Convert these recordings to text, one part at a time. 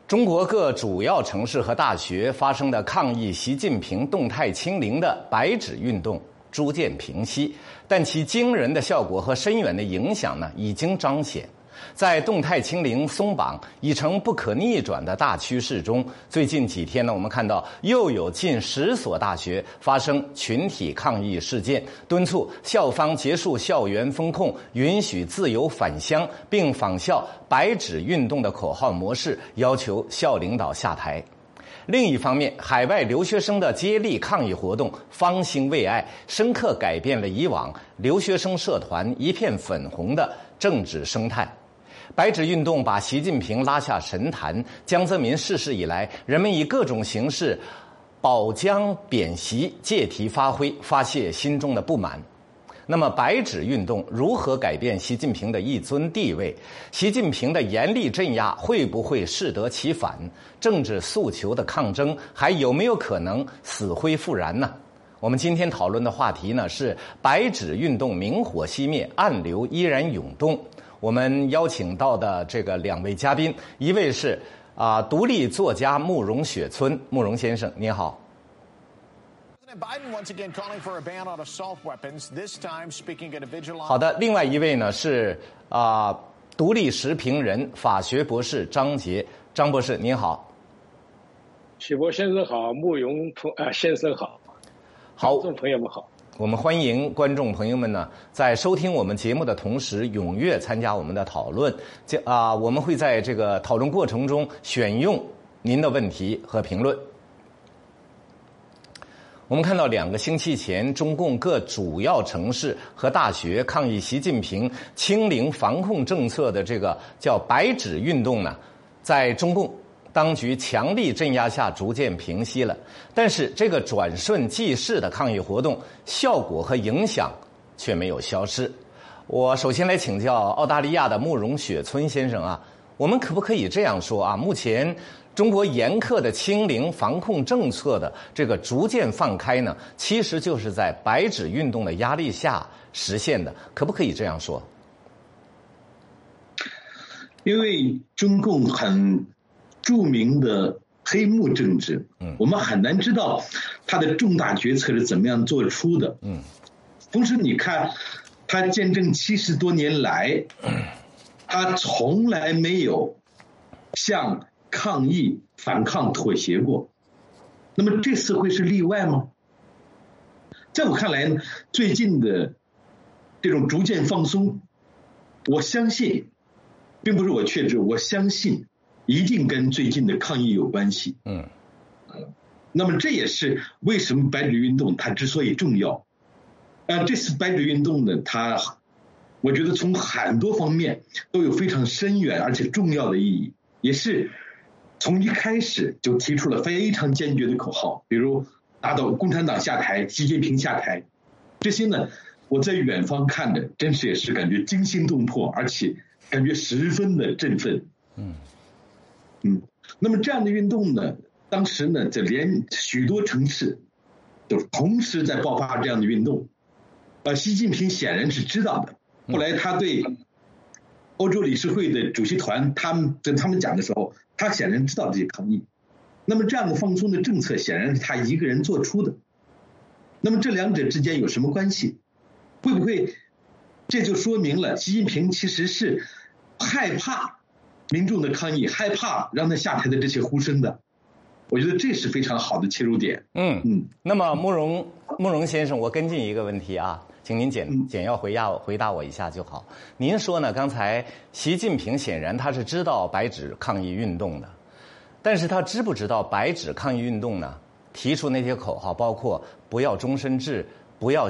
中国各主要城市和大学发生的抗议习近平动态清零的白纸运动逐渐平息，但其惊人的效果和深远的影响呢，已经彰显。在动态清零松绑已成不可逆转的大趋势中，最近几天呢，我们看到又有近10所大学发生群体抗议事件，敦促校方结束校园封控，允许自由返乡，并仿效白纸运动的口号模式，要求校领导下台。另一方面，海外留学生的接力抗议活动方兴未艾，深刻改变了以往留学生社团一片粉红的政治生态。白纸运动把习近平拉下神坛，江泽民逝世以来，人们以各种形式褒奖贬习，借题发挥，发泄心中的不满。那么白纸运动如何改变习近平的一尊地位？习近平的严厉镇压会不会适得其反？政治诉求的抗争还有没有可能死灰复燃呢？我们今天讨论的话题呢是白纸运动明火熄灭，暗流依然涌动。我们邀请到的这个2位嘉宾，一位是独立作家慕容雪村，慕容先生您好。好的，另外一位呢是独立时评人、法学博士张杰，张博士您好。 许博先生好，慕容先生好，观众朋友们好。 我们欢迎观众朋友们呢，在收听我们节目的同时，踊跃参加我们的讨论。我们会在这个讨论过程中选用您的问题和评论。我们看到2个星期前，中共各主要城市和大学抗议习近平清零防控政策的这个叫白纸运动呢，在中共当局强力镇压下逐渐平息了，但是这个转瞬即逝的抗议活动效果和影响却没有消失。我首先来请教澳大利亚的慕容雪村先生我们可不可以这样说目前中国严苛的清零防控政策的这个逐渐放开呢，其实就是在白纸运动的压力下实现的，可不可以这样说？ 因为中共很著名的黑幕政治，我们很难知道他的重大决策是怎么样做出的。同时你看他建政70多年来，他从来没有向抗议反抗妥协过，那么这次会是例外吗？在我看来呢，最近的这种逐渐放松，我相信并不是我确知，我相信一定跟最近的抗议有关系。那么这也是为什么白纸运动它之所以重要。这次白纸运动呢，我觉得从很多方面都有非常深远而且重要的意义，也是从一开始就提出了非常坚决的口号，比如打倒共产党下台，习近平下台，这些呢，我在远方看着，真是也是感觉惊心动魄，而且感觉十分的振奋。那么这样的运动呢，当时呢，这连许多城市就同时在爆发这样的运动。习近平显然是知道的。后来他对欧洲理事会的主席团跟他们讲的时候，他显然知道这些抗议。那么这样的放松的政策显然是他一个人做出的。那么这两者之间有什么关系？会不会这就说明了习近平其实是害怕民众的抗议，害怕让他下台的这些呼声的？我觉得这是非常好的切入点。 那么慕容先生，我跟进一个问题请您简要回答我一下就好。您说呢，刚才习近平显然他是知道白纸抗议运动的，但是他知不知道白纸抗议运动呢提出那些口号，包括不要终身制，不要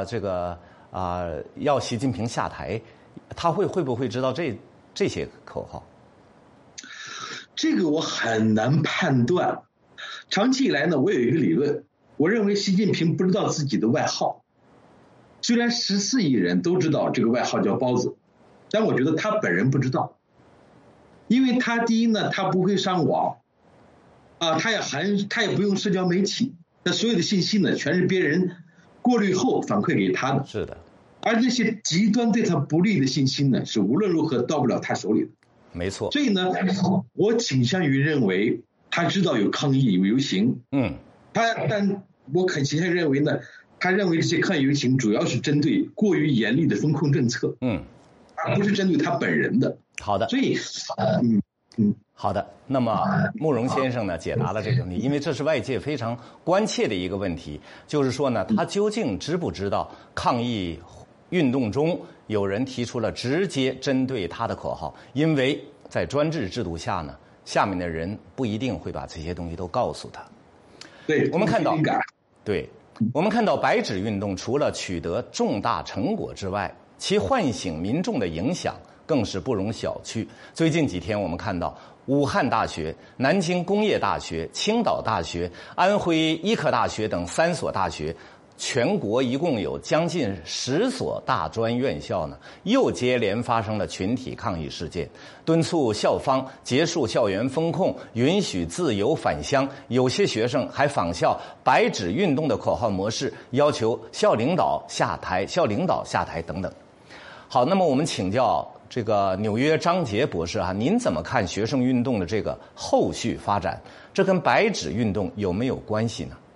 要习近平下台，他会不会知道这些口号？ 这个我很难判断。长期以来呢，我有一个理论，我认为习近平不知道自己的外号。虽然14亿人都知道这个外号叫包子，但我觉得他本人不知道。因为他第一呢，他不会上网他也不用社交媒体，那所有的信息呢全是别人过滤后反馈给他的。 是的。 而那些极端对他不利的信息呢，是无论如何到不了他手里的。 没错。 所以呢，我倾向于认为他知道有抗议有游行，但我很倾向于认为呢，他认为这些抗议游行主要是针对过于严厉的风控政策，而不是针对他本人的。 好的， 所以， 好的。那么慕容先生呢解答了这个问题，因为这是外界非常关切的一个问题，就是说呢，他究竟知不知道抗议运动中有人提出了直接针对他的口号？因为在专制制度下呢，下面的人不一定会把这些东西都告诉他。 对， 我们看到白纸运动除了取得重大成果之外，其唤醒民众的影响更是不容小觑。最近几天我们看到武汉大学、南京工业大学、青岛大学、安徽医科大学等3所大学，全国一共有将近10所大专院校呢，又接连发生了群体抗议事件，敦促校方结束校园封控，允许自由返乡。有些学生还仿效白纸运动的口号模式，要求校领导下台等等。好，那么我们请教这个纽约张杰博士您怎么看学生运动的这个后续发展？这跟白纸运动有没有关系呢？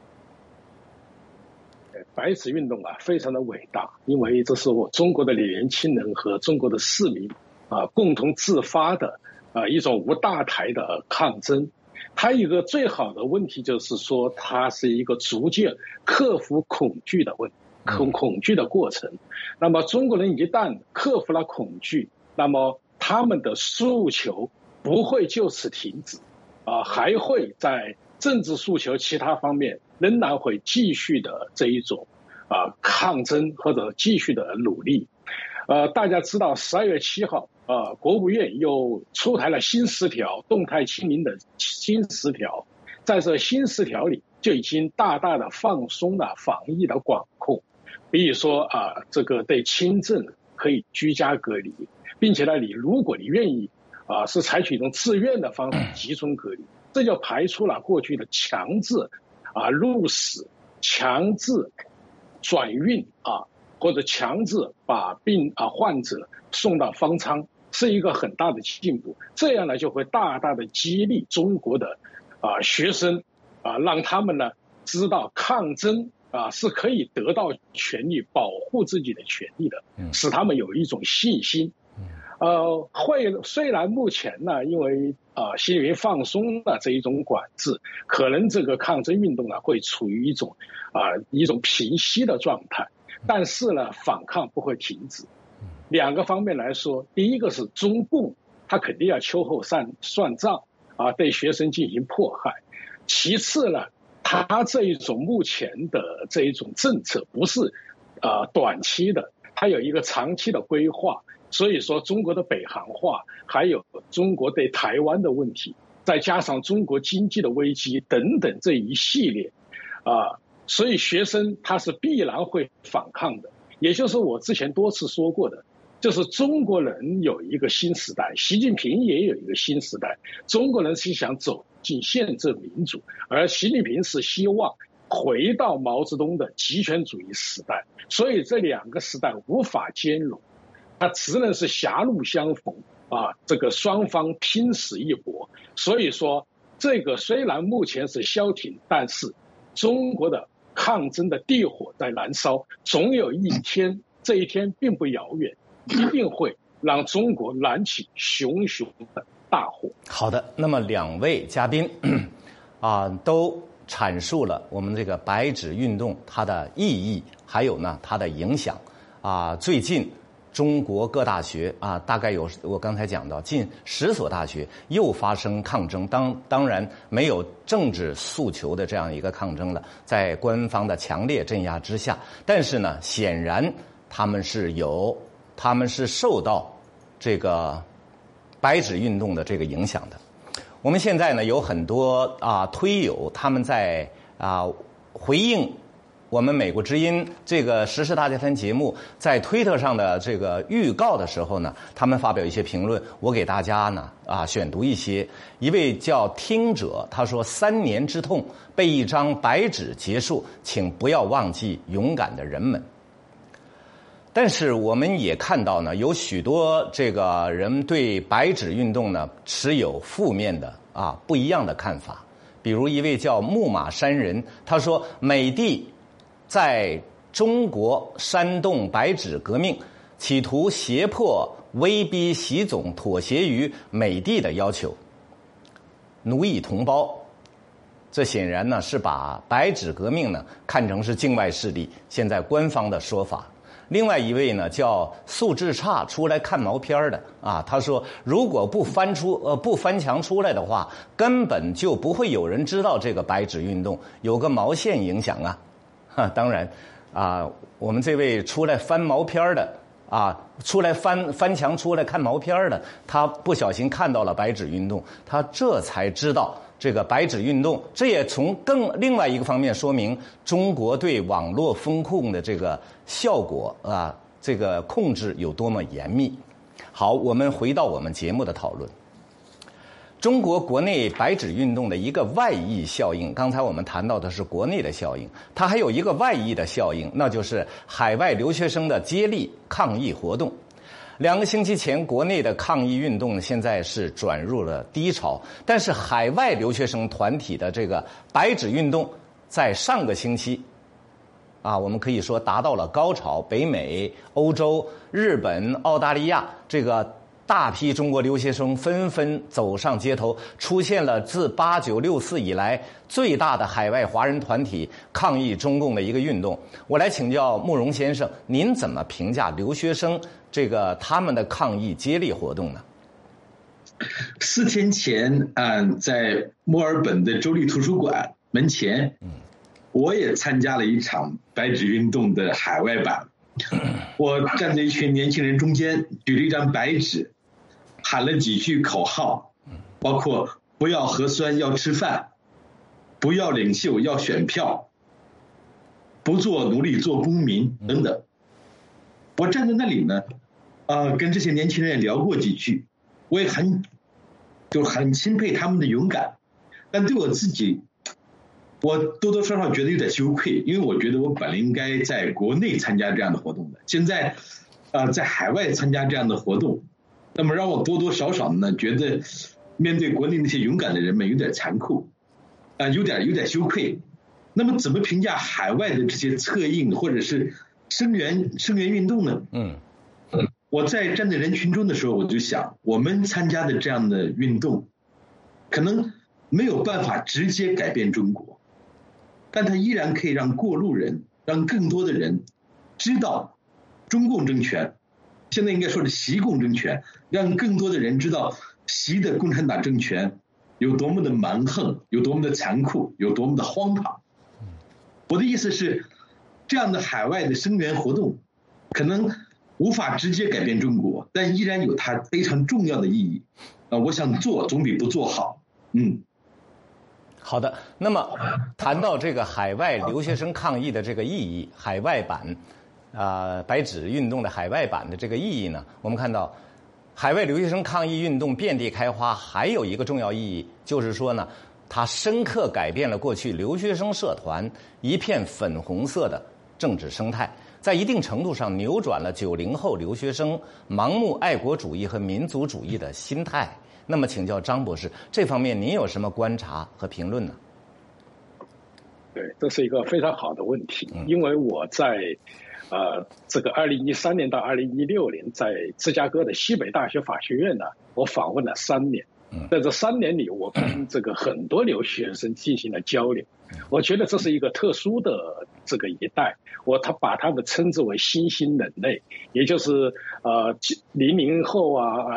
白纸运动非常的伟大，因为这是我中国的年轻人和中国的市民共同自发的一种无大台的抗争。它一个最好的问题就是说，它是一个逐渐克服恐惧的恐惧的过程。那么中国人一旦克服了恐惧，那么他们的诉求不会就此停止，还会在政治诉求其他方面仍然会继续的这一种抗争或者继续的努力。大家知道12月7号国务院又出台了新10条动态清零的新10条，在这新10条里就已经大大的放松了防疫的管控，比如说这个对轻症可以居家隔离，并且呢，如果你愿意是采取一种自愿的方式集中隔离，这就排除了过去的强制入室、强制转运或者强制把患者送到方舱，是一个很大的进步。这样呢，就会大大的激励中国的学生让他们呢知道抗争是可以得到权利、保护自己的权利的，使他们有一种信心。虽然目前呢，因为习近平放松的这一种管制，可能这个抗争运动会处于一种平息的状态，但是呢，反抗不会停止。2个方面来说，第一个是中共，他肯定要秋后算账对学生进行迫害。其次呢，他这一种目前的这一种政策不是短期的，他有一个长期的规划。所以说中国的北韩化，还有中国对台湾的问题，再加上中国经济的危机等等这一系列所以学生他是必然会反抗的。也就是我之前多次说过的，就是中国人有一个新时代，习近平也有一个新时代。中国人是想走进宪政民主，而习近平是希望回到毛泽东的极权主义时代，所以这2个时代无法兼容，它只能是狭路相逢这个双方拼死一搏。所以说这个虽然目前是消停，但是中国的抗争的地火在燃烧，总有一天，这一天并不遥远，一定会让中国燃起熊熊的大火。 好的，那么2位嘉宾都阐述了我们这个白纸运动它的意义，还有呢它的影响最近中国各大学大概有我刚才讲到近10所大学又发生抗争，当然没有政治诉求的这样一个抗争了，在官方的强烈镇压之下，但是呢，显然他们是受到这个白纸运动的这个影响的。我们现在呢有很多推友他们在回应我们美国之音这个时事大家谈节目在推特上的这个预告的时候呢，他们发表一些评论，我给大家呢选读一些。一位叫听者，他说：3年之痛被一张白纸结束，请不要忘记勇敢的人们。 但是我们也看到呢，有许多这个人对白纸运动呢持有负面的不一样的看法。比如一位叫木马山人，他说美帝在中国煽动白纸革命，企图胁迫威逼习总妥协于美帝的要求，奴役同胞。这显然呢是把白纸革命呢看成是境外势力，现在官方的说法。另外一位呢叫素质差出来看毛片的他说如果不翻墙出来的话，根本就不会有人知道这个白纸运动，有个毛线影响当然我们这位出来翻毛片的出来翻墙出来看毛片的，他不小心看到了白纸运动，他这才知道这个白纸运动，这也从另外一个方面说明中国对网络风控的这个效果这个控制有多么严密。好，我们回到我们节目的讨论。中国国内白纸运动的一个外溢效应，刚才我们谈到的是国内的效应，它还有一个外溢的效应，那就是海外留学生的接力抗议活动。2个星期前，国内的抗议运动现在是转入了低潮，但是海外留学生团体的这个白纸运动在上个星期我们可以说达到了高潮。北美、欧洲、日本、澳大利亚这个大批中国留学生纷纷走上街头，出现了自8964以来最大的海外华人团体抗议中共的一个运动。我来请教慕容先生，您怎么评价留学生他们的抗议接力活动呢 ？4天前在墨尔本的州立图书馆门前，我也参加了一场白纸运动的海外版。我站在一群年轻人中间，举了一张白纸，喊了几句口号，包括不要核酸要吃饭，不要领袖要选票，不做奴隶做公民等等。我站在那里呢跟这些年轻人聊过几句，我也很钦佩他们的勇敢，但对我自己，我多多少少觉得有点羞愧，因为我觉得我本来应该在国内参加这样的活动的，现在在海外参加这样的活动，那么让我多多少少呢觉得面对国内那些勇敢的人们有点残酷有点羞愧。那么怎么评价海外的这些策应或者是声援运动呢？我在站在人群中的时候，我就想，我们参加的这样的运动可能没有办法直接改变中国，但它依然可以让过路人，让更多的人知道中共政权，现在应该说是习共政权，让更多的人知道习的共产党政权有多么的蛮横，有多么的残酷，有多么的荒唐。我的意思是，这样的海外的声援活动可能无法直接改变中国，但依然有它非常重要的意义我想做总比不做好。 好的，那么谈到这个海外留学生抗议的这个意义，海外版白纸运动的海外版的这个意义呢，我们看到海外留学生抗议运动遍地开花，还有一个重要意义，就是说呢，它深刻改变了过去留学生社团一片粉红色的政治生态，在一定程度上扭转了90后留学生盲目爱国主义和民族主义的心态。那么请教张博士，这方面您有什么观察和评论呢？ 对，这是一个非常好的问题，因为我在这个2013年到2016年在芝加哥的西北大学法学院呢，我访问了3年。在这3年里，我跟这个很多留学生进行了交流。我觉得这是一个特殊的这个一代，把他们称之为新兴人类，也就是00后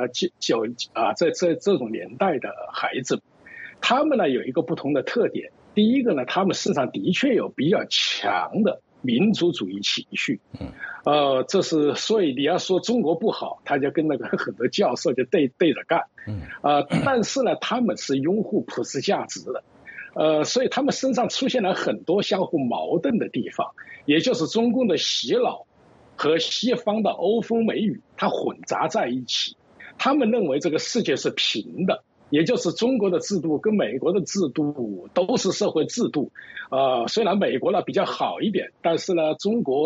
这种年代的孩子。他们呢有一个不同的特点，第一个呢，他们身上的确有比较强的民族主义情绪。所以你要说中国不好，他就跟那个很多教授就对着干。但是呢，他们是拥护普世价值的。所以他们身上出现了很多相互矛盾的地方，也就是中共的洗脑和西方的欧风美雨，它混杂在一起。他们认为这个世界是平的，也就是中国的制度跟美国的制度都是社会制度。虽然美国呢比较好一点，但是呢，中国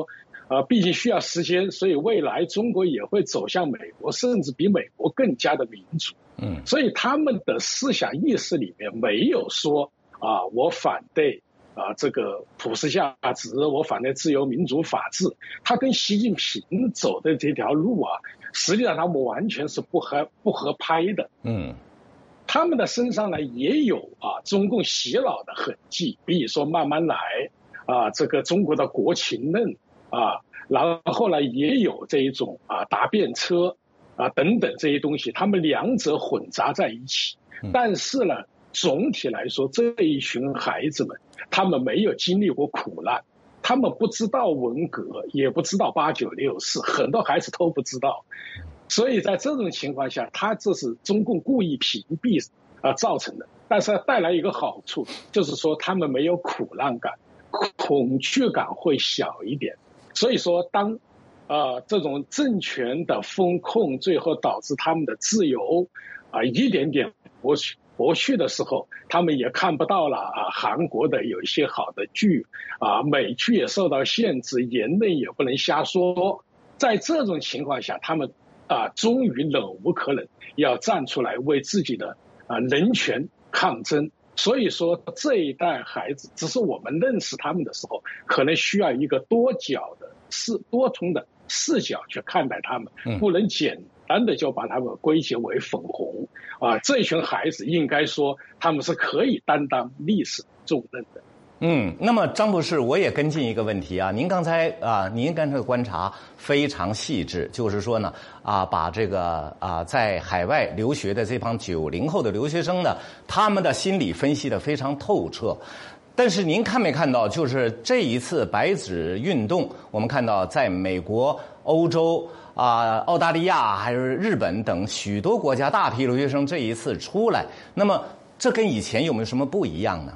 毕竟需要时间，所以未来中国也会走向美国，甚至比美国更加的民主。所以他们的思想意识里面没有说我反对这个普世价值，我反对自由民主法治。他跟习近平走的这条路实际上他们完全是不合拍的。他们的身上呢也有中共洗脑的痕迹，比如说慢慢来这个中国的国情论然后呢也有这一种答辩车等等这些东西，他们两者混杂在一起。但是呢总体来说，这一群孩子们他们没有经历过苦难，他们不知道文革，也不知道8964，很多孩子都不知道。所以在这种情况下，这是中共故意屏蔽造成的。但是带来一个好处，就是说他们没有苦难感，恐惧感会小一点。所以说当这种政权的风控最后导致他们的自由一点点剥去的时候，他们也看不到了韩国的有一些好的剧美剧也受到限制，言论也不能瞎说。在这种情况下，他们终于忍无可忍，要站出来为自己的人权抗争。所以说这一代孩子，只是我们认识他们的时候，可能需要一个多重的视角去看待他们，不能简单的就把他们归结为粉红这群孩子应该说他们是可以担当历史重任的。 那么张博士，我也跟进一个问题您刚才的观察非常细致，就是说呢把这个在海外留学的这帮90后的留学生呢，他们的心理分析的非常透彻。但是您看没看到，就是这一次白纸运动，我们看到在美国、欧洲澳大利亚还是日本等许多国家，大批留学生这一次出来，那么这跟以前有没有什么不一样呢？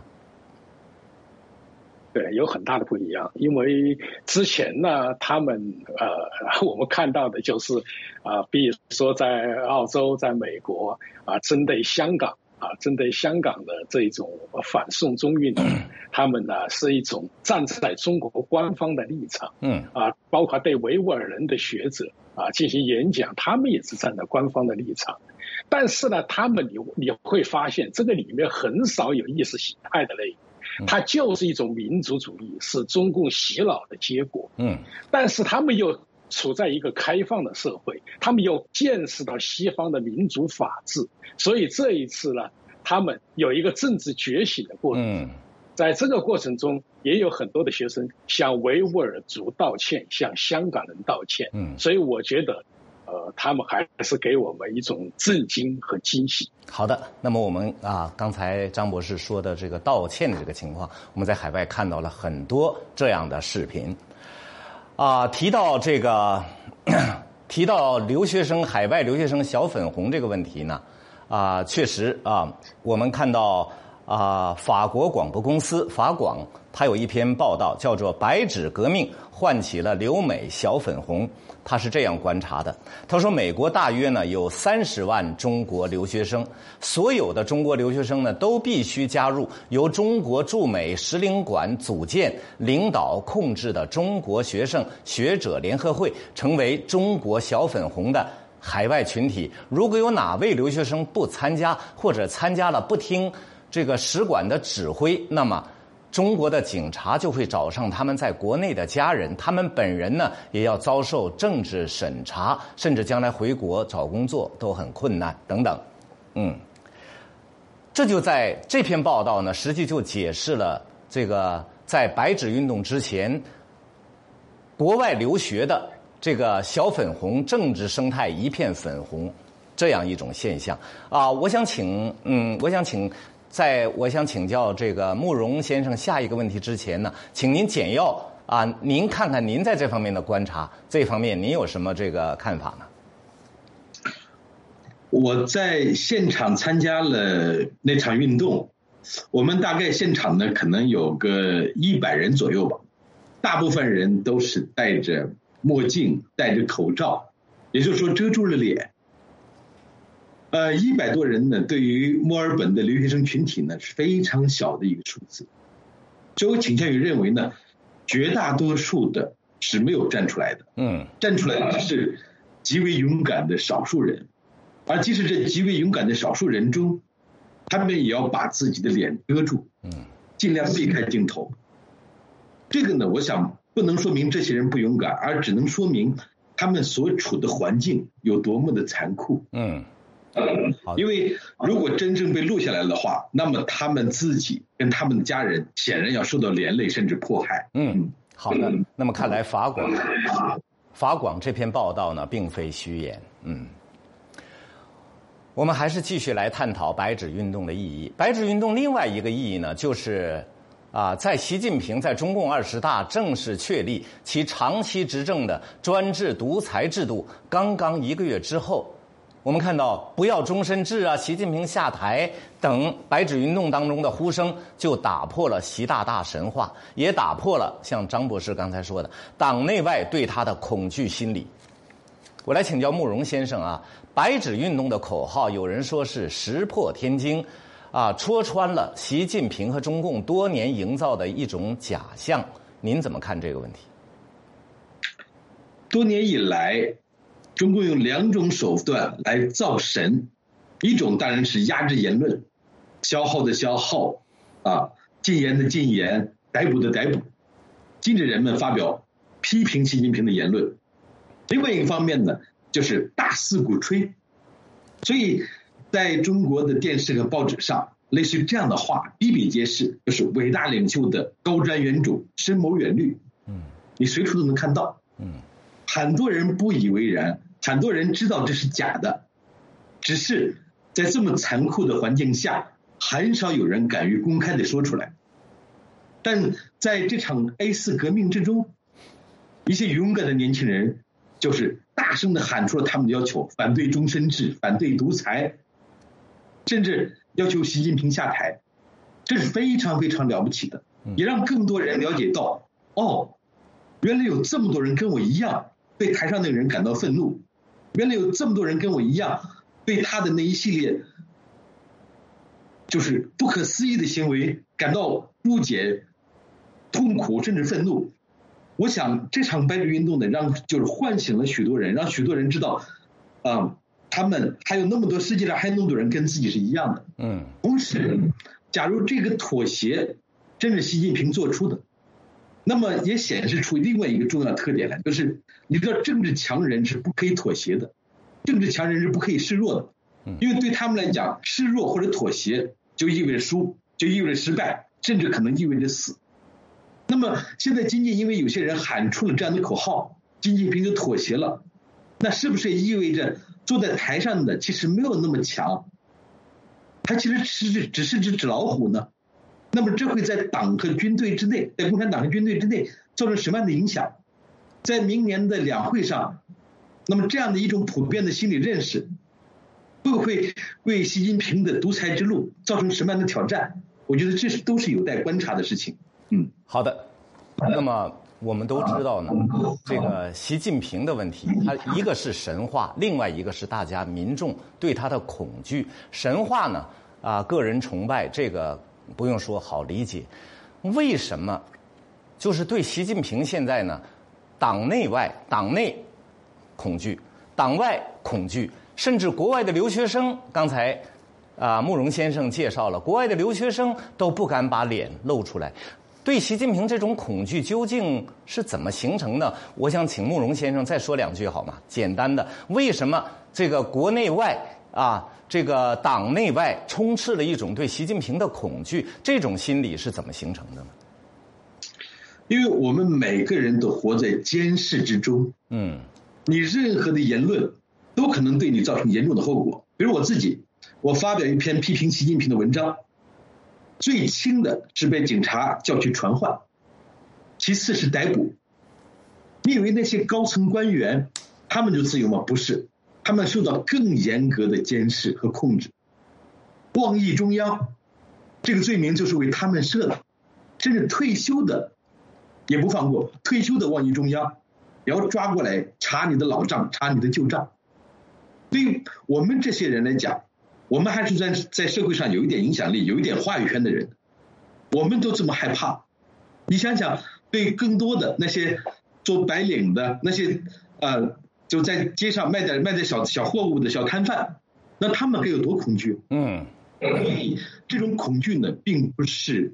对，有很大的不一样。因为之前呢他们我们看到的就是比如说在澳洲、在美国针对香港的这种反送中运动，他们呢是一种站在中国官方的立场。包括对维吾尔人的学者进行演讲，他们也是站在官方的立场。但是呢他们你会发现这个里面很少有意识形态的内容，它就是一种民族主义，是中共洗脑的结果。但是他们又处在一个开放的社会，他们又见识到西方的民主法治，所以这一次呢他们有一个政治觉醒的过程。在这个过程中也有很多的学生向维吾尔族道歉，向香港人道歉。所以我觉得他们还是给我们一种震惊和惊喜。 好的，那么我们刚才张博士说的这个道歉的这个情况，我们在海外看到了很多这样的视频。提到这个提到留学生海外留学生小粉红这个问题呢，确实我们看到法国广播公司法广它有一篇报道叫做《白纸革命唤起了留美小粉红》。他是这样观察的，他说美国大约呢有30万中国留学生，所有的中国留学生呢都必须加入由中国驻美使领馆组建、领导、控制的中国学生学者联合会，成为中国小粉红的海外群体。如果有哪位留学生不参加，或者参加了不听这个使馆的指挥，那么中国的警察就会找上他们在国内的家人，他们本人呢也要遭受政治审查，甚至将来回国找工作都很困难等等。这就在这篇报道呢，实际就解释了这个在白纸运动之前，国外留学的这个小粉红政治生态一片粉红这样一种现象我想请教这个慕容先生下一个问题之前呢，请您简要您看看您在这方面的观察，这方面您有什么这个看法呢？ 我在现场参加了那场运动，我们大概现场呢可能有个100人左右吧，大部分人都是戴着墨镜、戴着口罩，也就是说遮住了脸。100多人呢，对于墨尔本的留学生群体呢是非常小的一个数字，所以我倾向于认为呢，绝大多数的是没有站出来的。站出来的是极为勇敢的少数人，而即使这极为勇敢的少数人中，他们也要把自己的脸遮住，尽量避开镜头。这个呢，我想不能说明这些人不勇敢，而只能说明他们所处的环境有多么的残酷。因为如果真正被录下来的话，那么他们自己跟他们的家人显然要受到连累甚至迫害。 好的。那么看来法广这篇报道呢，并非虚言。我们还是继续来探讨白纸运动的意义。白纸运动另外一个意义呢，就是在习近平在中共20大正式确立其长期执政的专制独裁制度刚刚1个月之后，我们看到不要终身制习近平下台等白纸运动当中的呼声，就打破了习大大神话，也打破了像张博士刚才说的党内外对他的恐惧心理。我来请教慕容先生白纸运动的口号，有人说是石破天惊戳穿了习近平和中共多年营造的一种假象，您怎么看这个问题？ 多年以来，中共用2种手段来造神，一种当然是压制言论，消耗的消耗，禁言的禁言，逮捕的逮捕，禁止人们发表批评习近平的言论。另外一个方面呢，就是大肆鼓吹。所以在中国的电视和报纸上，类似于这样的话比比皆是，就是伟大领袖的高瞻远瞩、深谋远虑。你随处都能看到。很多人不以为然，很多人知道这是假的，只是在这么残酷的环境下，很少有人敢于公开的说出来。但在这场 A4 革命之中，一些勇敢的年轻人就是大声的喊出了他们的要求，反对终身制，反对独裁，甚至要求习近平下台。这是非常非常了不起的，也让更多人了解到，原来有这么多人跟我一样对台上那个人感到愤怒，原来有这么多人跟我一样对他的那一系列就是不可思议的行为感到不解、痛苦甚至愤怒。我想这场白纸运动呢，就是唤醒了许多人，让许多人知道他们还有那么多世界上还有那么多人跟自己是一样的。同时假如这个妥协真是习近平做出的，那么也显示出另外一个重要特点来，就是你知道政治强人是不可以妥协的，政治强人是不可以示弱的，因为对他们来讲，示弱或者妥协就意味着输，就意味着失败，甚至可能意味着死。那么现在仅仅因为有些人喊出了这样的口号，习近平就妥协了，那是不是也意味着坐在台上的其实没有那么强，他其实只是只纸老虎呢？那么这会在党和军队之内，在共产党和军队之内造成什么样的影响？在明年的两会上，那么这样的一种普遍的心理认识，会不会为习近平的独裁之路造成什么样的挑战？我觉得这都是有待观察的事情。 好的。那么我们都知道呢，这个习近平的问题，它一个是神话，另外一个是大家民众对他的恐惧。神话呢，个人崇拜，这个不用说，好理解。为什么就是对习近平现在呢，党内恐惧，党外恐惧，甚至国外的留学生，刚才慕容先生介绍了，国外的留学生都不敢把脸露出来。对习近平这种恐惧究竟是怎么形成的？我想请慕容先生再说2句好吗？简单的，为什么这个国内外这个党内外充斥了一种对习近平的恐惧，这种心理是怎么形成的呢？ 因为我们每个人都活在监视之中，你任何的言论都可能对你造成严重的后果。比如我自己，我发表一篇批评习近平的文章，最轻的是被警察叫去传唤，其次是逮捕。你以为那些高层官员他们就自由吗？不是，他们受到更严格的监视和控制。妄议中央这个罪名就是为他们设的，甚至退休的也不放过，退休的妄议中央也要抓过来查你的老账，查你的旧账。对于我们这些人来讲，我们还是在社会上有一点影响力，有一点话语权的人，我们都这么害怕。你想想，对更多的那些做白领的那些就在街上卖点小货物的小摊贩，那他们该有多恐惧？所以这种恐惧呢，并不是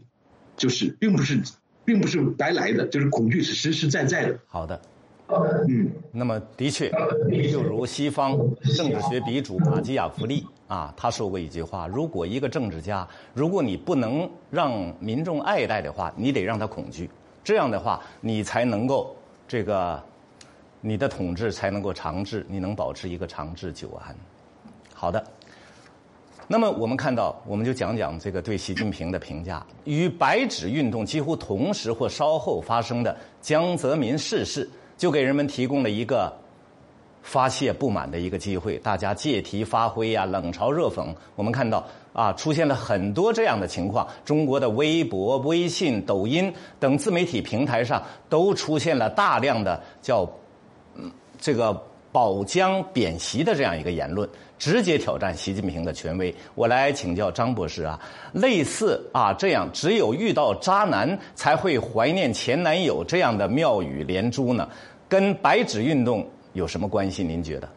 白来的，就是恐惧是实实在在的。 好的。那么的确，就如西方政治学鼻祖马基雅弗利他说过一句话：如果一个政治家，如果你不能让民众爱戴的话，你得让他恐惧，这样的话，你才能够你的统治才能够长治，你能保持一个长治久安。好的。那么我们看到，我们就讲讲这个对习近平的评价。与白纸运动几乎同时或稍后发生的江泽民逝世，就给人们提供了一个发泄不满的一个机会，大家借题发挥冷嘲热讽。我们看到出现了很多这样的情况，中国的微博、微信、抖音等自媒体平台上都出现了大量的叫这个保江贬习的这样一个言论，直接挑战习近平的权威。我来请教张博士类似这样只有遇到渣男才会怀念前男友这样的妙语连珠呢，跟白纸运动有什么关系？您觉得？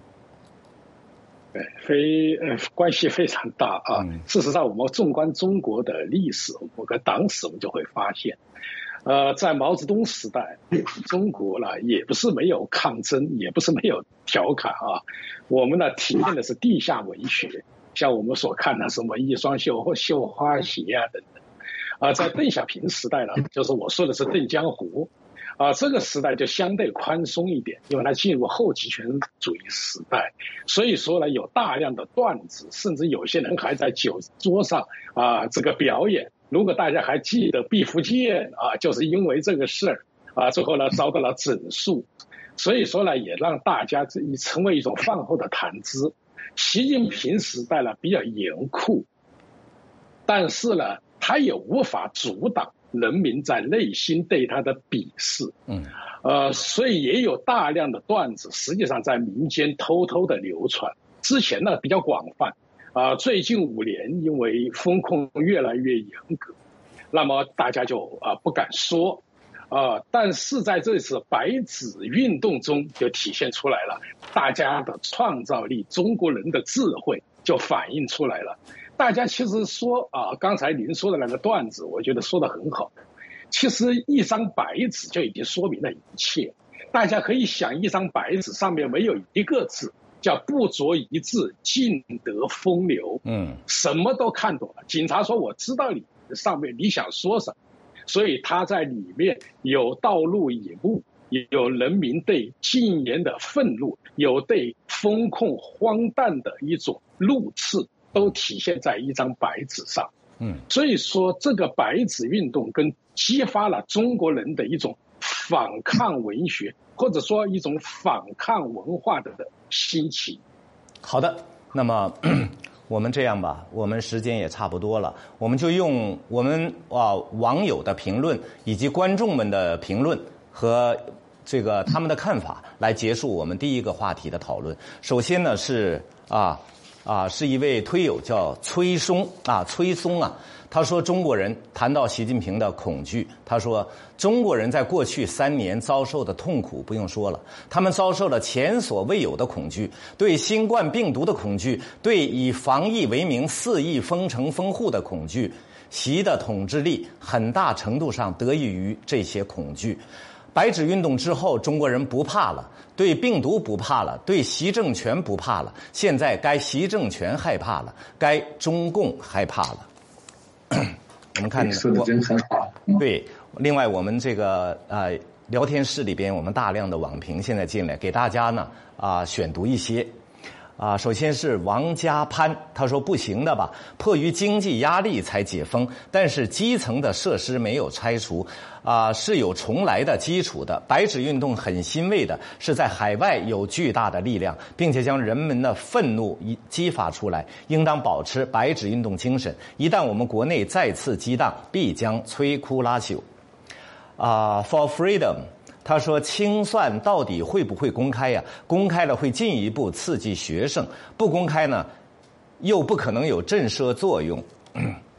关系非常大事实上，我们纵观中国的历史和党史，我们就会发现。在毛泽东时代，中国呢也不是没有抗争，也不是没有调侃我们呢体现的是地下文学，像我们所看的什么一双绣花鞋等等。在邓小平时代呢，就是我说的是邓江湖这个时代就相对宽松一点，因为它进入后极权主义时代，所以说呢有大量的段子，甚至有些人还在酒桌上这个表演。如果大家还记得毕福剑就是因为这个事儿最后呢遭到了整肃，所以说呢也让大家成为一种饭后的谈资。习近平时代呢比较严酷，但是呢他也无法阻挡人民在内心对他的鄙视。所以也有大量的段子实际上在民间偷偷的流传，之前呢比较广泛最近5年因为风控越来越严格，那么大家就不敢说但是在这次白纸运动中就体现出来了，大家的创造力，中国人的智慧就反映出来了。大家其实说刚才您说的那个段子，我觉得说得很好。其实一张白纸就已经说明了一切。大家可以想，一张白纸上面没有一个字，叫不着一字，尽得风流。什么都看懂了。警察说我知道你上面你想说什么，所以他在里面有道路引路，有人民对禁言的愤怒，有对风控荒诞的一种怒斥，都体现在一张白纸上。所以说这个白纸运动跟激发了中国人的一种反抗文学，或者说一种反抗文化的兴起。 好的，那么我们这样吧，我们时间也差不多了，我们就用我们网友的评论以及观众们的评论和这个他们的看法来结束我们第一个话题的讨论。首先呢是是一位推友叫崔松他说中国人谈到习近平的恐惧，他说中国人在过去3年遭受的痛苦不用说了，他们遭受了前所未有的恐惧，对新冠病毒的恐惧，对以防疫为名肆意封城封户的恐惧，习的统治力很大程度上得益于这些恐惧。白纸运动之后，中国人不怕了，对病毒不怕了，对习政权不怕了，现在该习政权害怕了，该中共害怕了。我们看说的真很好。 对，另外我们这个聊天室里边，我们大量的网评现在进来，给大家呢选读一些。首先是王家潘，他说不行的吧，迫于经济压力才解封，但是基层的设施没有拆除，是有重来的基础的。白纸运动很欣慰的是在海外有巨大的力量，并且将人们的愤怒激发出来，应当保持白纸运动精神。一旦我们国内再次激荡，必将摧枯拉朽。For Freedom。他说清算到底会不会公开呀？公开了会进一步刺激学生，不公开呢又不可能有震慑作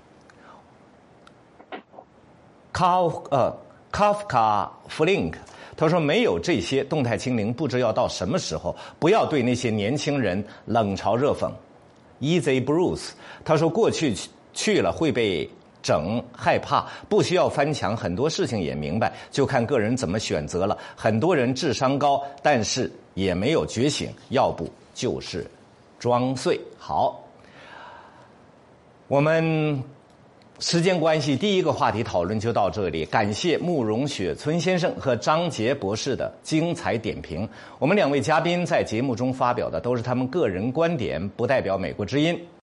用。Kafka Flink 他说没有这些，动态清零不知要到什么时候，不要对那些年轻人冷嘲热讽。Easy Bruce 他说过去去了会被整，害怕，不需要翻墙，很多事情也明白，就看个人怎么选择了。很多人智商高，但是也没有觉醒，要不就是装睡。好，我们时间关系，第一个话题讨论就到这里。感谢慕容雪村先生和张杰博士的精彩点评。我们两位嘉宾在节目中发表的都是他们个人观点，不代表美国之音。